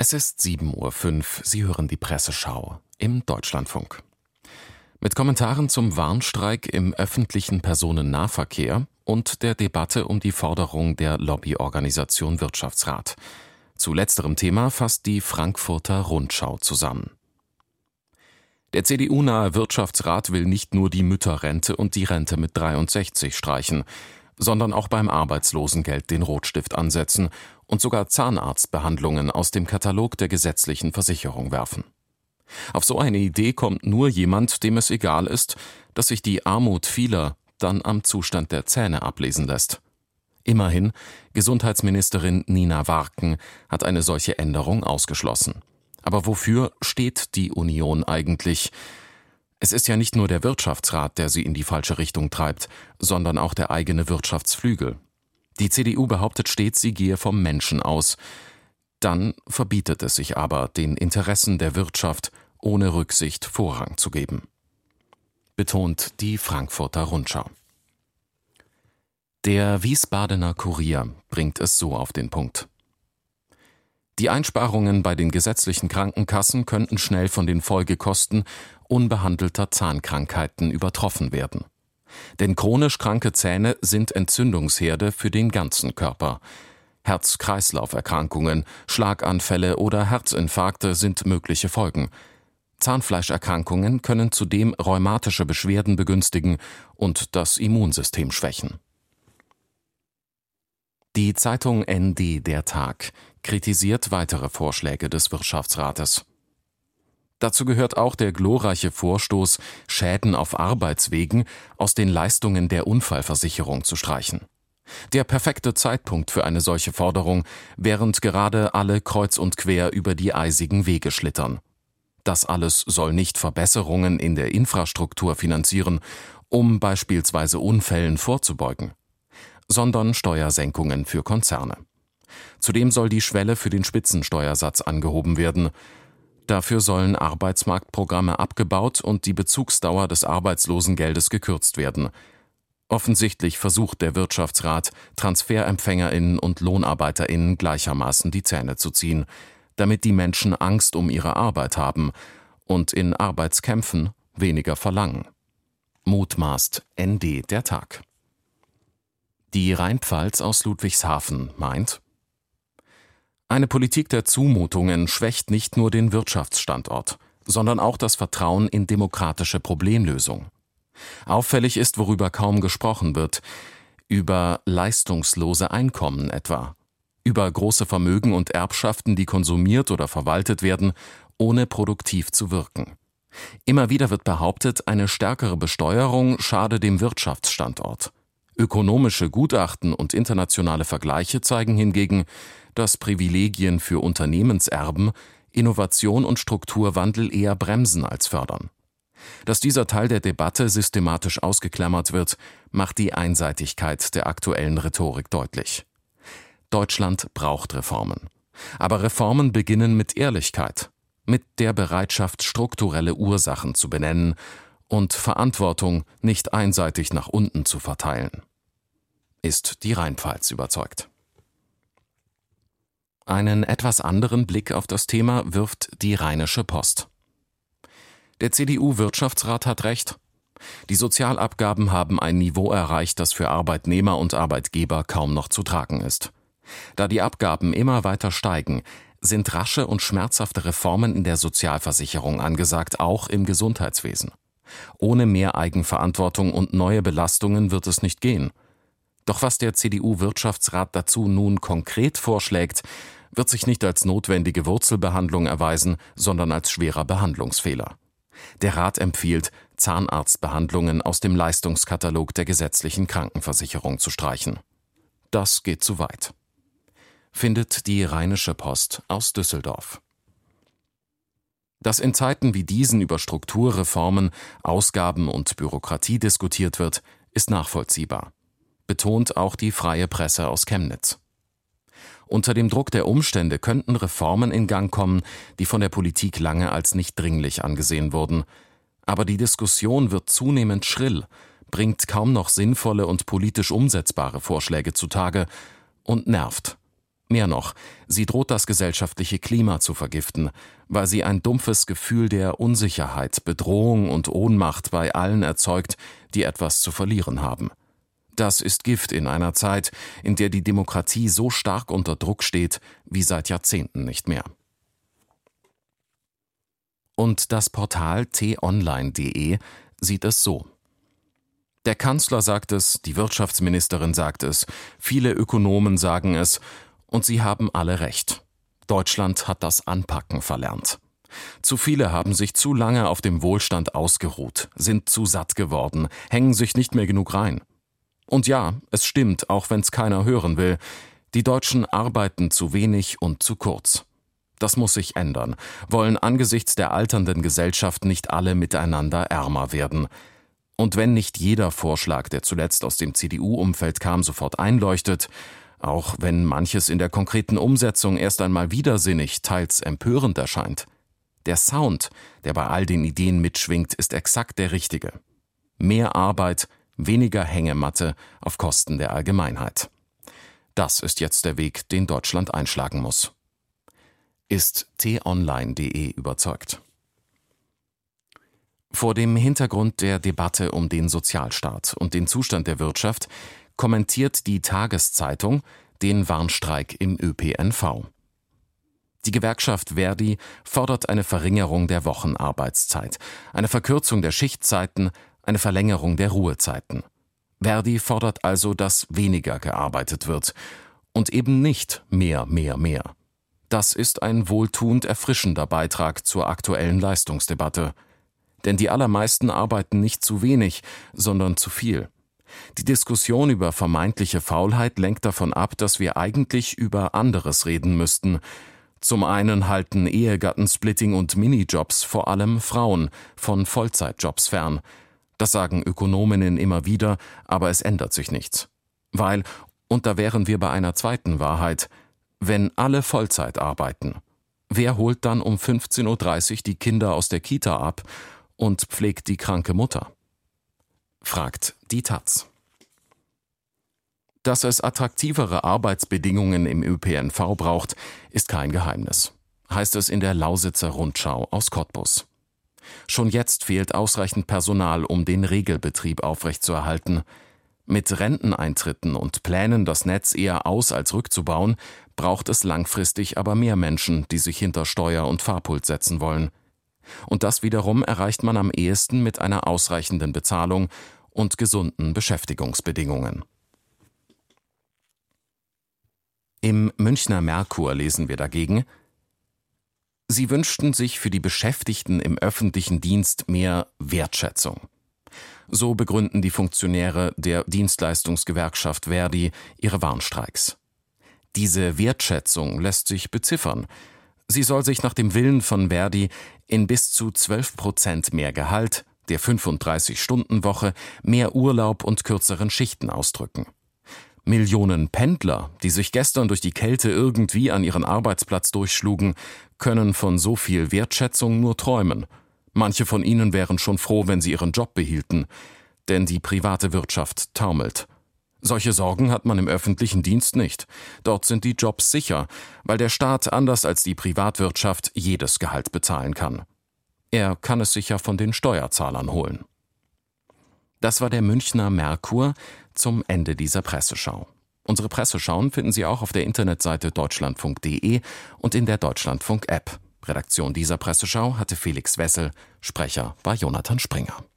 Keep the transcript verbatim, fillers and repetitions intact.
Es ist sieben Uhr fünf, Sie hören die Presseschau im Deutschlandfunk. Mit Kommentaren zum Warnstreik im öffentlichen Personennahverkehr und der Debatte um die Forderung der Lobbyorganisation Wirtschaftsrat. Zu letzterem Thema fasst die Frankfurter Rundschau zusammen. Der C D U-nahe Wirtschaftsrat will nicht nur die Mütterrente und die Rente mit dreiundsechzig streichen, sondern auch beim Arbeitslosengeld den Rotstift ansetzen und sogar Zahnarztbehandlungen aus dem Katalog der gesetzlichen Versicherung werfen. Auf so eine Idee kommt nur jemand, dem es egal ist, dass sich die Armut vieler dann am Zustand der Zähne ablesen lässt. Immerhin, Gesundheitsministerin Nina Warken hat eine solche Änderung ausgeschlossen. Aber wofür steht die Union eigentlich? Es ist ja nicht nur der Wirtschaftsrat, der sie in die falsche Richtung treibt, sondern auch der eigene Wirtschaftsflügel. Die C D U behauptet stets, sie gehe vom Menschen aus. Dann verbietet es sich aber, den Interessen der Wirtschaft ohne Rücksicht Vorrang zu geben. Betont die Frankfurter Rundschau. Der Wiesbadener Kurier bringt es so auf den Punkt. Die Einsparungen bei den gesetzlichen Krankenkassen könnten schnell von den Folgekosten unbehandelter Zahnkrankheiten übertroffen werden. Denn chronisch kranke Zähne sind Entzündungsherde für den ganzen Körper. Herz-Kreislauf-Erkrankungen, Schlaganfälle oder Herzinfarkte sind mögliche Folgen. Zahnfleischerkrankungen können zudem rheumatische Beschwerden begünstigen und das Immunsystem schwächen. Die Zeitung N D Der Tag kritisiert weitere Vorschläge des Wirtschaftsrates. Dazu gehört auch der glorreiche Vorstoß, Schäden auf Arbeitswegen aus den Leistungen der Unfallversicherung zu streichen. Der perfekte Zeitpunkt für eine solche Forderung, während gerade alle kreuz und quer über die eisigen Wege schlittern. Das alles soll nicht Verbesserungen in der Infrastruktur finanzieren, um beispielsweise Unfällen vorzubeugen, sondern Steuersenkungen für Konzerne. Zudem soll die Schwelle für den Spitzensteuersatz angehoben werden. Dafür sollen Arbeitsmarktprogramme abgebaut und die Bezugsdauer des Arbeitslosengeldes gekürzt werden. Offensichtlich versucht der Wirtschaftsrat, TransferempfängerInnen und LohnarbeiterInnen gleichermaßen die Zähne zu ziehen, damit die Menschen Angst um ihre Arbeit haben und in Arbeitskämpfen weniger verlangen. Mutmaßt N D Der Tag. Die Rheinpfalz aus Ludwigshafen meint: Eine Politik der Zumutungen schwächt nicht nur den Wirtschaftsstandort, sondern auch das Vertrauen in demokratische Problemlösung. Auffällig ist, worüber kaum gesprochen wird, über leistungslose Einkommen etwa, über große Vermögen und Erbschaften, die konsumiert oder verwaltet werden, ohne produktiv zu wirken. Immer wieder wird behauptet, eine stärkere Besteuerung schade dem Wirtschaftsstandort. Ökonomische Gutachten und internationale Vergleiche zeigen hingegen, dass Privilegien für Unternehmenserben Innovation und Strukturwandel eher bremsen als fördern. Dass dieser Teil der Debatte systematisch ausgeklammert wird, macht die Einseitigkeit der aktuellen Rhetorik deutlich. Deutschland braucht Reformen. Aber Reformen beginnen mit Ehrlichkeit, mit der Bereitschaft, strukturelle Ursachen zu benennen und Verantwortung nicht einseitig nach unten zu verteilen. Ist die Rheinpfalz überzeugt. Einen etwas anderen Blick auf das Thema wirft die Rheinische Post. Der C D U-Wirtschaftsrat hat recht. Die Sozialabgaben haben ein Niveau erreicht, das für Arbeitnehmer und Arbeitgeber kaum noch zu tragen ist. Da die Abgaben immer weiter steigen, sind rasche und schmerzhafte Reformen in der Sozialversicherung angesagt, auch im Gesundheitswesen. Ohne mehr Eigenverantwortung und neue Belastungen wird es nicht gehen. Doch was der C D U-Wirtschaftsrat dazu nun konkret vorschlägt, wird sich nicht als notwendige Wurzelbehandlung erweisen, sondern als schwerer Behandlungsfehler. Der Rat empfiehlt, Zahnarztbehandlungen aus dem Leistungskatalog der gesetzlichen Krankenversicherung zu streichen. Das geht zu weit. Findet die Rheinische Post aus Düsseldorf. Dass in Zeiten wie diesen über Strukturreformen, Ausgaben und Bürokratie diskutiert wird, ist nachvollziehbar. Betont auch die Freie Presse aus Chemnitz. Unter dem Druck der Umstände könnten Reformen in Gang kommen, die von der Politik lange als nicht dringlich angesehen wurden. Aber die Diskussion wird zunehmend schrill, bringt kaum noch sinnvolle und politisch umsetzbare Vorschläge zutage und nervt. Mehr noch, sie droht das gesellschaftliche Klima zu vergiften, weil sie ein dumpfes Gefühl der Unsicherheit, Bedrohung und Ohnmacht bei allen erzeugt, die etwas zu verlieren haben. Das ist Gift in einer Zeit, in der die Demokratie so stark unter Druck steht wie seit Jahrzehnten nicht mehr. Und das Portal t online punkt de sieht es so. Der Kanzler sagt es, die Wirtschaftsministerin sagt es, viele Ökonomen sagen es, und sie haben alle recht. Deutschland hat das Anpacken verlernt. Zu viele haben sich zu lange auf dem Wohlstand ausgeruht, sind zu satt geworden, hängen sich nicht mehr genug rein. Und ja, es stimmt, auch wenn es keiner hören will, die Deutschen arbeiten zu wenig und zu kurz. Das muss sich ändern, wollen angesichts der alternden Gesellschaft nicht alle miteinander ärmer werden. Und wenn nicht jeder Vorschlag, der zuletzt aus dem C D U-Umfeld kam, sofort einleuchtet, auch wenn manches in der konkreten Umsetzung erst einmal widersinnig, teils empörend erscheint, der Sound, der bei all den Ideen mitschwingt, ist exakt der richtige. Mehr Arbeit, weniger Hängematte auf Kosten der Allgemeinheit. Das ist jetzt der Weg, den Deutschland einschlagen muss. Ist t online punkt de überzeugt. Vor dem Hintergrund der Debatte um den Sozialstaat und den Zustand der Wirtschaft kommentiert die Tageszeitung den Warnstreik im Ö P N V. Die Gewerkschaft Verdi fordert eine Verringerung der Wochenarbeitszeit, eine Verkürzung der Schichtzeiten, eine Verlängerung der Ruhezeiten. Verdi fordert also, dass weniger gearbeitet wird und eben nicht mehr, mehr, mehr. Das ist ein wohltuend erfrischender Beitrag zur aktuellen Leistungsdebatte. Denn die allermeisten arbeiten nicht zu wenig, sondern zu viel. Die Diskussion über vermeintliche Faulheit lenkt davon ab, dass wir eigentlich über anderes reden müssten. Zum einen halten Ehegattensplitting und Minijobs vor allem Frauen von Vollzeitjobs fern. Das sagen Ökonominnen immer wieder, aber es ändert sich nichts. Weil, und da wären wir bei einer zweiten Wahrheit, wenn alle Vollzeit arbeiten, wer holt dann um fünfzehn Uhr dreißig die Kinder aus der Kita ab und pflegt die kranke Mutter? Fragt die Taz. Dass es attraktivere Arbeitsbedingungen im Ö P N V braucht, ist kein Geheimnis, heißt es in der Lausitzer Rundschau aus Cottbus. Schon jetzt fehlt ausreichend Personal, um den Regelbetrieb aufrechtzuerhalten. Mit Renteneintritten und Plänen, das Netz eher aus- als rückzubauen, braucht es langfristig aber mehr Menschen, die sich hinter Steuer und Fahrpult setzen wollen. Und das wiederum erreicht man am ehesten mit einer ausreichenden Bezahlung und gesunden Beschäftigungsbedingungen. Im Münchner Merkur lesen wir dagegen: Sie wünschten sich für die Beschäftigten im öffentlichen Dienst mehr Wertschätzung. So begründen die Funktionäre der Dienstleistungsgewerkschaft Verdi ihre Warnstreiks. Diese Wertschätzung lässt sich beziffern. Sie soll sich nach dem Willen von Verdi in bis zu zwölf Prozent mehr Gehalt, der fünfunddreißig-Stunden-Woche, mehr Urlaub und kürzeren Schichten ausdrücken. Millionen Pendler, die sich gestern durch die Kälte irgendwie an ihren Arbeitsplatz durchschlugen, können von so viel Wertschätzung nur träumen. Manche von ihnen wären schon froh, wenn sie ihren Job behielten, denn die private Wirtschaft taumelt. Solche Sorgen hat man im öffentlichen Dienst nicht. Dort sind die Jobs sicher, weil der Staat anders als die Privatwirtschaft jedes Gehalt bezahlen kann. Er kann es sicher von den Steuerzahlern holen. Das war der Münchner Merkur zum Ende dieser Presseschau. Unsere Presseschauen finden Sie auch auf der Internetseite deutschlandfunk punkt de und in der Deutschlandfunk-App. Redaktion dieser Presseschau hatte Felix Wessel, Sprecher war Jonathan Springer.